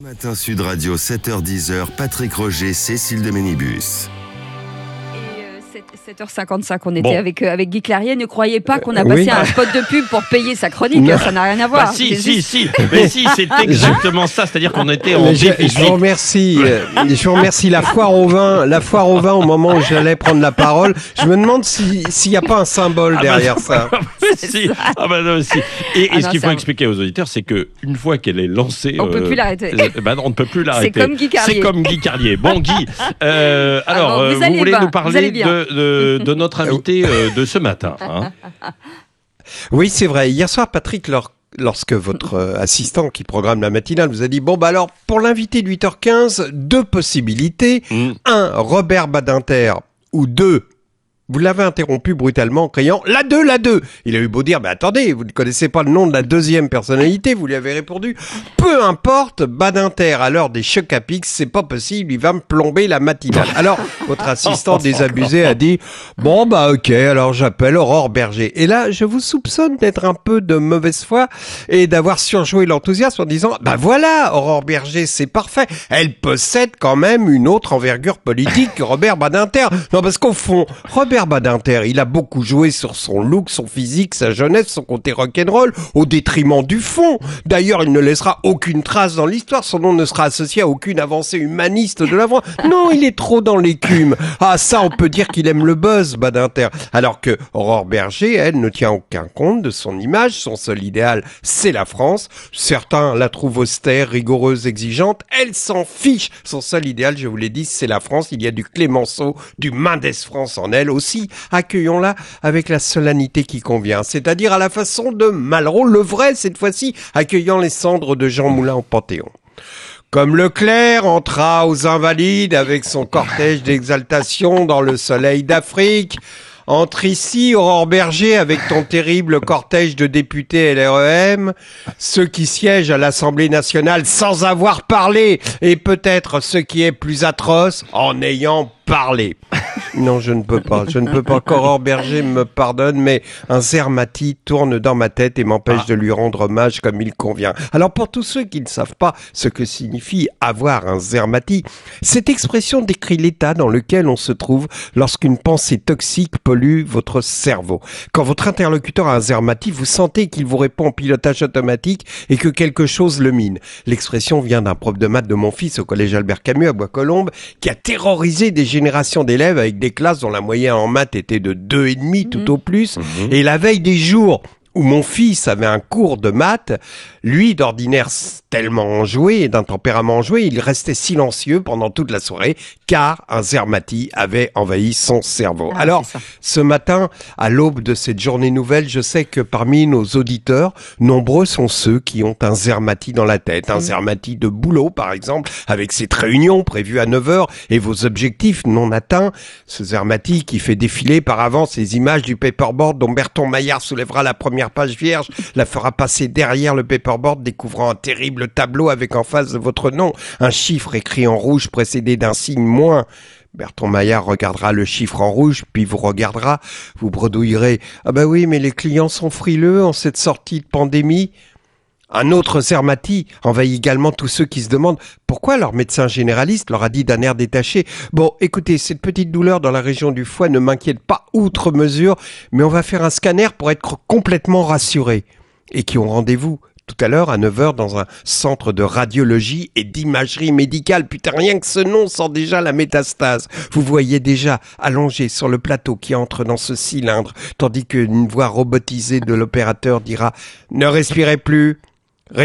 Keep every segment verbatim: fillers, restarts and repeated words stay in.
Matin Sud Radio, sept heures dix, Patrick Roger, Cécile de Ménibus. sept heures cinquante-cinq, on était Bon. avec, euh, avec Guy Clarier. Ne croyez pas qu'on a Euh, passé oui. un spot de pub pour payer sa chronique. Non. Ça n'a rien à voir. Bah, si, C'est si, juste- si, mais si, c'est exactement ça, c'est-à-dire qu'on était en Mais je, déficit. je vous remercie. euh, Je vous remercie. La foire au vin, la foire au vin. Au moment où j'allais prendre la parole, je me demande si- s'il n'y a pas un symbole Ah bah derrière non. ça. Si. Ah bah non, si. Et, Ah et non, ce qu'il ça- faut expliquer aux auditeurs, c'est que une fois qu'elle est lancée, On peut plus l'arrêter. euh, bah non, on ne peut plus l'arrêter. comme Guy Carlier. C'est comme Guy Carlier. Bon, Guy. euh, alors, Ah bon, euh, vous vous, allez voulez bien, nous vous parler allez bien. de, de, de notre invité euh, de ce matin, hein. Oui, c'est vrai. Hier soir, Patrick, lor- lorsque votre euh, assistant qui programme la matinale vous a dit, bon, bah alors, pour l'invité de huit heures quinze, deux possibilités. Mm. Un, Robert Badinter, ou deux, vous l'avez interrompu brutalement en criant la deux, la deux. Il a eu beau dire, mais attendez, vous ne connaissez pas le nom de la deuxième personnalité, vous lui avez répondu, peu importe, Badinter, à l'heure des chocs à pics, c'est pas possible, il va me plomber la matinale. Alors, votre assistant désabusé a dit, bon bah ok, alors j'appelle Aurore Berger. Et là, je vous soupçonne d'être un peu de mauvaise foi et d'avoir surjoué l'enthousiasme en disant, bah voilà, Aurore Berger, c'est parfait, elle possède quand même une autre envergure politique que Robert Badinter. Non, parce qu'au fond, Robert Badinter, il a beaucoup joué sur son look, son physique, sa jeunesse, son côté rock'n'roll, au détriment du fond. D'ailleurs, il ne laissera aucune trace dans l'histoire, son nom ne sera associé à aucune avancée humaniste de la voix. Non, il est trop dans l'écume. Ah, ça, on peut dire qu'il aime le buzz, Badinter. Alors que Aurore Berger, elle, ne tient aucun compte de son image, son seul idéal, c'est la France. Certains la trouvent austère, rigoureuse, exigeante. Elle s'en fiche. Son seul idéal, je vous l'ai dit, c'est la France. Il y a du Clémenceau, du Mendès France en elle aussi. Accueillons-la avec la solennité qui convient, c'est-à-dire à la façon de Malraux, le vrai cette fois-ci, accueillant les cendres de Jean Moulin au Panthéon. Comme Leclerc entra aux Invalides avec son cortège d'exaltation dans le soleil d'Afrique, entre ici, Aurore Berger, avec ton terrible cortège de députés L R E M, ceux qui siègent à l'Assemblée nationale sans avoir parlé, et peut-être ce qui est plus atroce, en ayant parlé. Non, je ne peux pas. Je ne peux pas qu'Aurore Berger me pardonne, mais un Zermatt tourne dans ma tête et m'empêche Ah. de lui rendre hommage comme il convient. Alors, pour tous ceux qui ne savent pas ce que signifie avoir un Zermatt, cette expression décrit l'état dans lequel on se trouve lorsqu'une pensée toxique pollue votre cerveau. Quand votre interlocuteur a un Zermatt, vous sentez qu'il vous répond en pilotage automatique et que quelque chose le mine. L'expression vient d'un prof de maths de mon fils au collège Albert Camus à Bois-Colombes qui a terrorisé des générations d'élèves avec des classes dont la moyenne en maths était de deux virgule cinq tout au plus. Et la veille des jours où mon fils avait un cours de maths, lui, d'ordinaire tellement enjoué et d'un tempérament enjoué, il restait silencieux pendant toute la soirée, car un Zermatt avait envahi son cerveau. Ah, Alors, c'est ça. ce matin, à l'aube de cette journée nouvelle, je sais que parmi nos auditeurs, nombreux sont ceux qui ont un Zermatt dans la tête. Un Mmh. Zermatt de boulot, par exemple, avec cette réunion prévue à neuf heures et vos objectifs non atteints. Ce Zermatt qui fait défiler par avance les images du paperboard dont Berton Maillard soulèvera la première page vierge, la fera passer derrière le paperboard, découvrant un terrible tableau avec en face de votre nom un chiffre écrit en rouge précédé d'un signe moins. Berton Maillard regardera le chiffre en rouge, puis vous regardera, vous bredouillerez « Ah bah oui, mais les clients sont frileux en cette sortie de pandémie ». Un autre Zermatt envahit également tous ceux qui se demandent pourquoi leur médecin généraliste leur a dit d'un air détaché « Bon, écoutez, cette petite douleur dans la région du foie ne m'inquiète pas outre mesure, mais on va faire un scanner pour être complètement rassuré. » Et qui ont rendez-vous tout à l'heure à neuf heures dans un centre de radiologie et d'imagerie médicale. Putain, rien que ce nom sent déjà la métastase. Vous voyez déjà allongé sur le plateau qui entre dans ce cylindre, tandis qu'une voix robotisée de l'opérateur dira « Ne respirez plus, respirez ».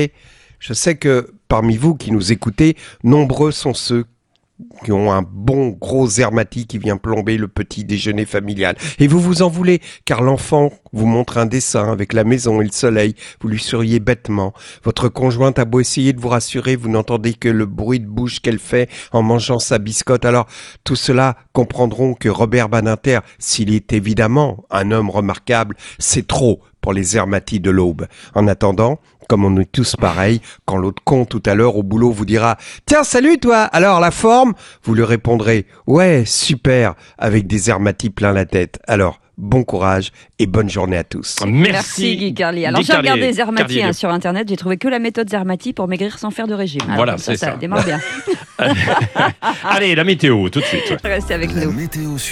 Je sais que parmi vous qui nous écoutez, nombreux sont ceux qui ont un bon gros Zermatt qui vient plomber le petit déjeuner familial. Et vous vous en voulez, car l'enfant vous montre un dessin avec la maison et le soleil, vous lui souriez bêtement. Votre conjointe a beau essayer de vous rassurer, vous n'entendez que le bruit de bouche qu'elle fait en mangeant sa biscotte. Alors, tout cela comprendront que Robert Badinter, s'il est évidemment un homme remarquable, c'est trop pour les Zermatt de l'aube. En attendant, comme on est tous pareils, quand l'autre con tout à l'heure au boulot vous dira « Tiens, salut toi, alors la forme ?» Vous lui répondrez « Ouais, super » avec des Zermatt plein la tête. Alors, bon courage et bonne journée à tous. Merci, Merci Guy Carlier. Alors Guy j'ai Carlier. regardé Zermati Carlier. hein, sur internet, j'ai trouvé que la méthode Zermati pour maigrir sans faire de régime. Alors, Voilà, comme ça, c'est ça. ça démarre bien. Allez, la météo, tout de suite. Restez avec La nous. météo